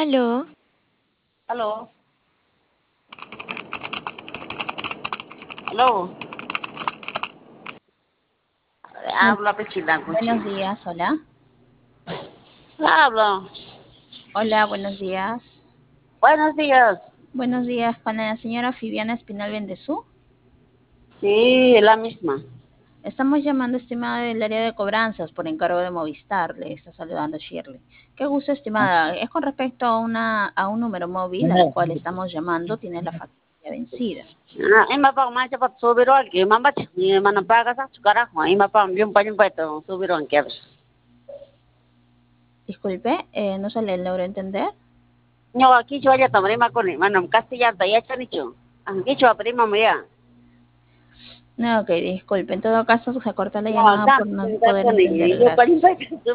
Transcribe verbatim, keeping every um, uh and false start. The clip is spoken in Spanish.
Aló, Aló, aló. Muy Habla Pechila, buenos cochina. días, hola. Habla. Hola, buenos días. Buenos días. Buenos días con la señora Fibiana Espinal Bendezú. Sí, la misma. Estamos llamando, estimada, del área de cobranzas por encargo de Movistar. Le está saludando Shirley. Qué gusto, estimada. Es con respecto a, una, a un número móvil al cual estamos llamando. Tiene la factura vencida. Ah, ima pa ma cepat subiron ke mama ni mana paga sa carajo. Ima pa yung pa yung pa ito subiron ke. Disculpe, eh, no se le logró entender. Nyo aquí yo ya tamari ma con mana castellano ta ya chanicho. Aquí yo prima mía. No, ok, disculpe. En todo caso, se corta la No, llamada dan por no da poder con entender. yo pa yung Gracias. pa